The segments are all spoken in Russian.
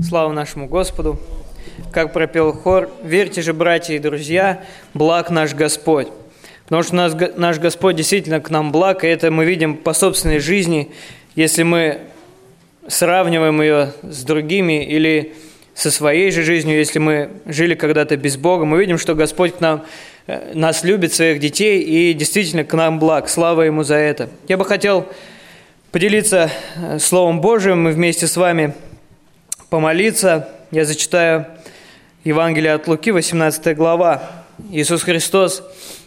Слава нашему Господу! Как пропел хор, верьте же, братья и друзья, благ наш Господь. Потому что наш Господь действительно к нам благ, и это мы видим по собственной жизни, если мы сравниваем ее с другими или со своей же жизнью, если мы жили когда-то без Бога, мы видим, что Господь нас любит, своих детей, и действительно к нам благ. Слава Ему за это. Я бы хотел поделиться Словом Божиим и вместе с вами помолиться. Я зачитаю Евангелие от Луки, 18 глава. Иисус Христос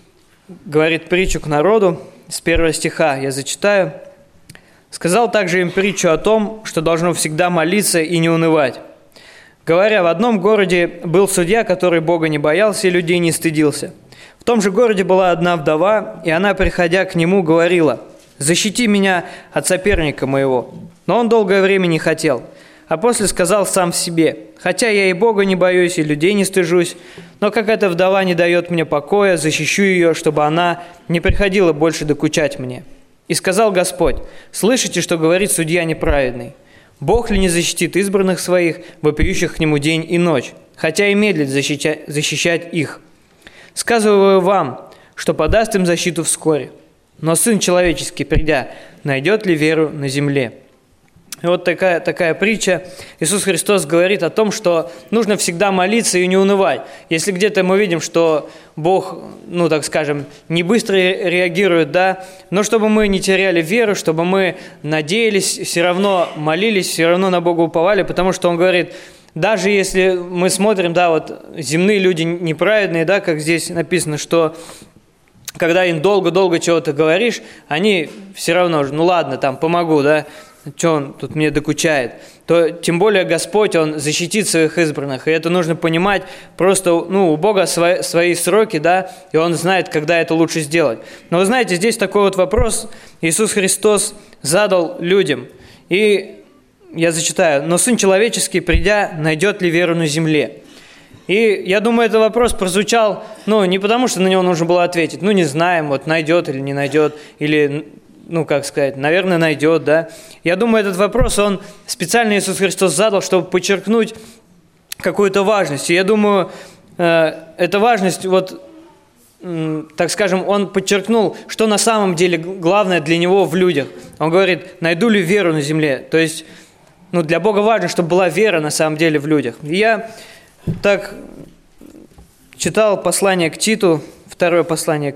говорит притчу к народу с 1 стиха. Я зачитаю. «Сказал также им притчу о том, что должно всегда молиться и не унывать. Говоря, в одном городе был судья, который Бога не боялся и людей не стыдился. В том же городе была одна вдова, и она, приходя к нему, говорила: „Защити меня от соперника моего“. Но он долгое время не хотел. А после сказал сам в себе: „Хотя я и Бога не боюсь, и людей не стыжусь, но как эта вдова не дает мне покоя, защищу ее, чтобы она не приходила больше докучать мне“. И сказал Господь: „Слышите, что говорит судья неправедный? Бог ли не защитит избранных своих, вопиющих к нему день и ночь, хотя и медлит защищать их? Сказываю вам, что подаст им защиту вскоре. Но Сын Человеческий, придя, найдет ли веру на земле?“ И вот такая притча. Иисус Христос говорит о том, что нужно всегда молиться и не унывать. Если где-то мы видим, что Бог, так скажем, не быстро реагирует, но чтобы мы не теряли веру, чтобы мы надеялись, все равно молились, все равно на Бога уповали, потому что Он говорит, даже если мы смотрим, земные люди неправедные, как здесь написано, что когда им долго-долго чего-то говоришь, они все равно, ладно, помогу, что он тут мне докучает, то тем более Господь, Он защитит своих избранных. И это нужно понимать. Просто, у Бога свои сроки, и Он знает, когда это лучше сделать. Но вы знаете, здесь такой вот вопрос Иисус Христос задал людям. И я зачитаю. «Но Сын Человеческий, придя, найдет ли веру на земле?» И я думаю, этот вопрос прозвучал, не потому, что на него нужно было ответить. Не знаем, найдет или не найдет, или... наверное, найдет, Я думаю, этот вопрос, он специально Иисус Христос задал, чтобы подчеркнуть какую-то важность. И я думаю, эта важность, так скажем, Он подчеркнул, что на самом деле главное для Него в людях. Он говорит, найду ли веру на земле? То есть, для Бога важно, чтобы была вера на самом деле в людях. И я так читал послание к Титу, второе послание к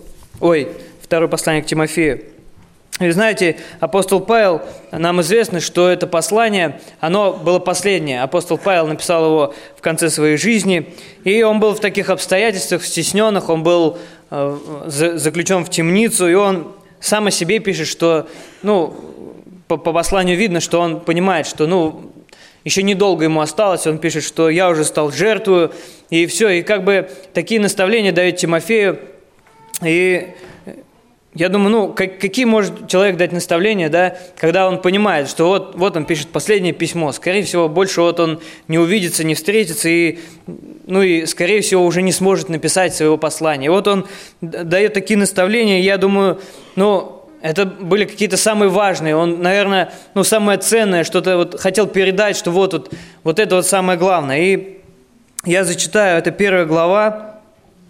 Тимофею. И знаете, апостол Павел, нам известно, что это послание, оно было последнее. Апостол Павел написал его в конце своей жизни, и он был в таких обстоятельствах, стесненных, он был заключен в темницу, и он сам о себе пишет, что, по посланию видно, что он понимает, что, еще недолго ему осталось, он пишет, что я уже стал жертвою, и все, и такие наставления дает Тимофею, и... Я думаю, какие может человек дать наставления, когда он понимает, что вот он пишет последнее письмо, скорее всего, больше он не увидится, не встретится, и скорее всего, уже не сможет написать своего послания. И он дает такие наставления, и я думаю, это были какие-то самые важные, он, наверное, самое ценное, что-то хотел передать, что вот это самое главное. И я зачитаю, это 1 глава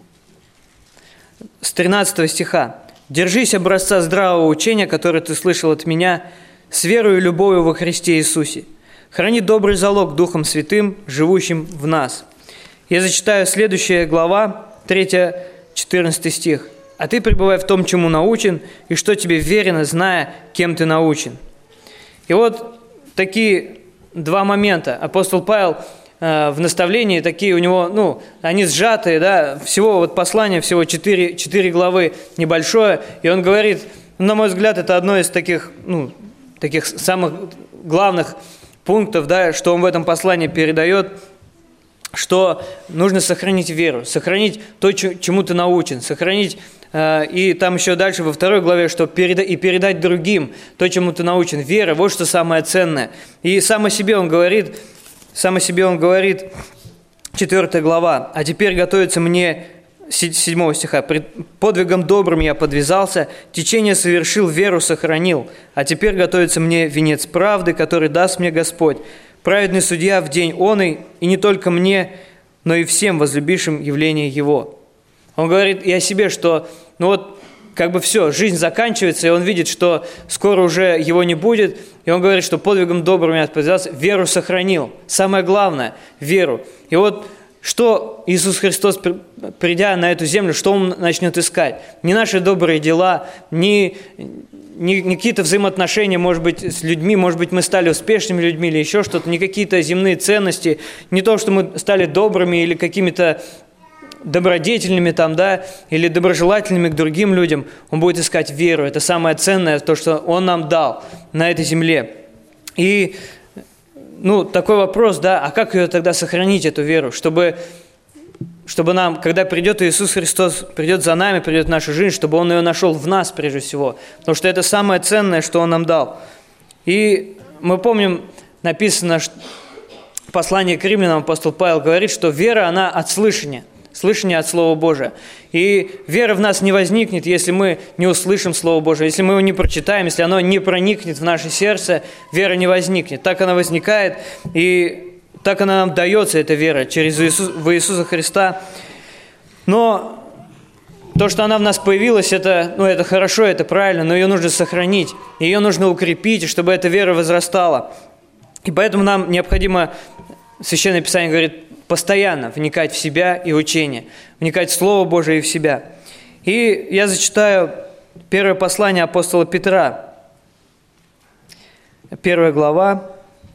с 13 стиха. «Держись образца здравого учения, которое ты слышал от меня, с верою и любовью во Христе Иисусе. Храни добрый залог Духом Святым, живущим в нас». Я зачитаю следующая глава, 3-14 стих. «А ты пребывай в том, чему научен, и что тебе верено, зная, кем ты научен». И такие два момента. Апостол Павел в наставлении такие у него, они сжатые, всего послание, всего 4 главы небольшое, и он говорит, на мой взгляд, это одно из таких самых главных пунктов, что он в этом послании передает, что нужно сохранить веру, сохранить то, чему ты научен, сохранить, и там еще дальше во 2 главе, что передать другим то, чему ты научен. Вера, вот что самое ценное. И сам о себе он говорит, 4 глава, «А теперь готовится мне 7 стиха. «Подвигом добрым я подвязался, течение совершил, веру сохранил, а теперь готовится мне венец правды, который даст мне Господь, праведный судья в день оный, и не только мне, но и всем возлюбившим явление Его». Он говорит и о себе, что как бы все, жизнь заканчивается, и он видит, что скоро уже его не будет, и он говорит, что подвигом добрым я подвязался, веру сохранил. Самое главное – веру. И вот что Иисус Христос, придя на эту землю, что Он начнет искать? Не наши добрые дела, не какие-то взаимоотношения, может быть, с людьми, может быть, мы стали успешными людьми или еще что-то, не какие-то земные ценности, не то, что мы стали добрыми или какими-то добродетельными или доброжелательными к другим людям. Он будет искать веру. Это самое ценное, то, что Он нам дал на этой земле. И такой вопрос, а как ее тогда сохранить, эту веру, чтобы нам, когда придет Иисус Христос, придет за нами, придет в нашу жизнь, чтобы Он ее нашел в нас прежде всего. Потому что это самое ценное, что Он нам дал. И мы помним, написано, что в послании к римлянам апостол Павел говорит, что вера, она от слышания. Слышание от Слова Божия. И вера в нас не возникнет, если мы не услышим Слово Божие, если мы его не прочитаем, если оно не проникнет в наше сердце, вера не возникнет. Так она возникает, и так она нам дается, эта вера, в Иисуса Христа. Но то, что она в нас появилась, это хорошо, это правильно, но ее нужно сохранить, ее нужно укрепить, чтобы эта вера возрастала. И поэтому нам необходимо, Священное Писание говорит, постоянно вникать в себя и учение, вникать в Слово Божие и в себя. И я зачитаю первое послание апостола Петра, 1 глава,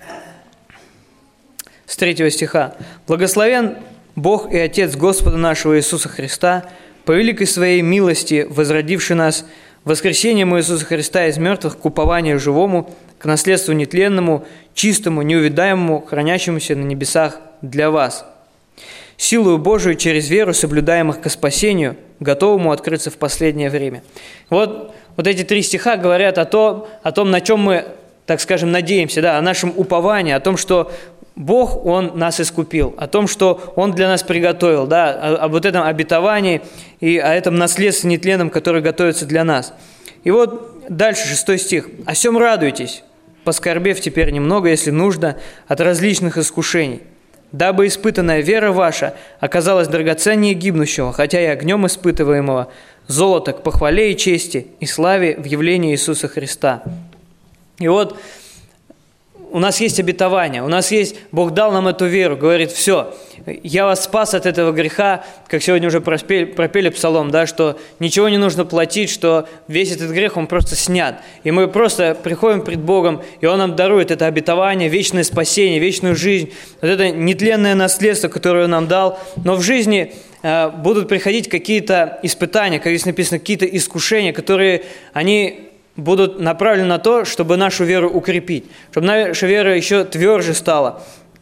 с 3 стиха. «Благословен Бог и Отец Господа нашего Иисуса Христа, по великой Своей милости, возродивший нас воскресением Иисуса Христа из мертвых к упованию живому, к наследству нетленному, чистому, неувидаемому, хранящемуся на небесах для вас, силою Божию через веру, соблюдаемых ко спасению, готовому открыться в последнее время». Вот эти 3 стиха говорят о том, на чем мы, так скажем, надеемся, о нашем уповании, о том, что Бог, Он нас искупил, о том, что Он для нас приготовил, об этом обетовании и о этом наследстве нетленном, которое готовится для нас. И вот дальше 6 стих. «О сем радуйтесь, поскорбев теперь немного, если нужно, от различных искушений, дабы испытанная вера ваша оказалась драгоценнее гибнущего, хотя и огнем испытываемого, золота к похвале и чести и славе в явлении Иисуса Христа». И вот у нас есть обетование, Бог дал нам эту веру, говорит, все, я вас спас от этого греха, как сегодня уже пропели псалом, что ничего не нужно платить, что весь этот грех, он просто снят. И мы просто приходим пред Богом, и Он нам дарует это обетование, вечное спасение, вечную жизнь, это нетленное наследство, которое Он нам дал. Но в жизни будут приходить какие-то испытания, как здесь написано, какие-то искушения, которые они будут направлены на то, чтобы нашу веру укрепить, чтобы наша вера еще тверже стала.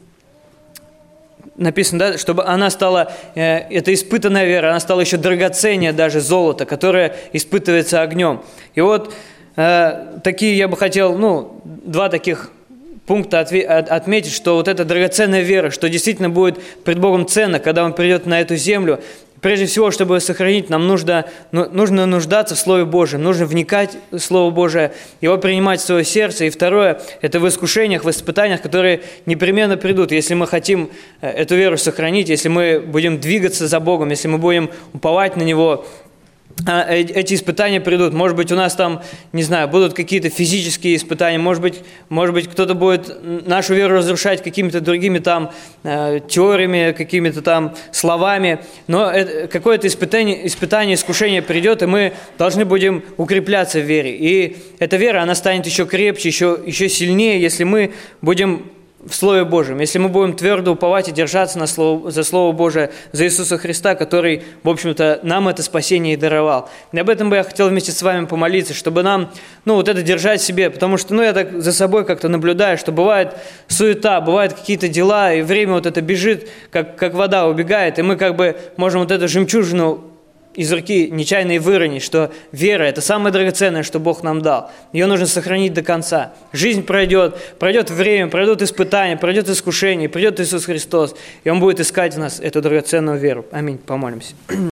Написано, чтобы она стала, это испытанная вера, она стала еще драгоценнее даже золота, которое испытывается огнем. И вот такие я бы хотел, 2 таких пункта отметить, что вот эта драгоценная вера, что действительно будет пред Богом ценно, когда Он придет на эту землю. Прежде всего, чтобы сохранить, нам нужно нуждаться в Слове Божьем, нужно вникать в Слово Божие, его принимать в свое сердце. И второе, это в искушениях, в испытаниях, которые непременно придут, если мы хотим эту веру сохранить, если мы будем двигаться за Богом, если мы будем уповать на Него. Эти испытания придут. Может быть, у нас там, будут какие-то физические испытания, может быть, кто-то будет нашу веру разрушать какими-то другими теориями, какими-то словами. Но какое-то испытание, искушение придет, и мы должны будем укрепляться в вере. И эта вера, она станет еще крепче, еще сильнее, если мы будем в Слове Божьем, если мы будем твердо уповать и держаться за Слово Божие, за Иисуса Христа, который, в общем-то, нам это спасение и даровал. И об этом бы я хотел вместе с вами помолиться, чтобы нам, это держать в себе, потому что, я так за собой как-то наблюдаю, что бывает суета, бывают какие-то дела, и время это бежит, как вода убегает, и мы можем эту жемчужину из руки нечаянно и выронить, что вера – это самое драгоценное, что Бог нам дал. Ее нужно сохранить до конца. Жизнь пройдет время, пройдут испытания, пройдет искушение, придет Иисус Христос, и Он будет искать в нас эту драгоценную веру. Аминь. Помолимся.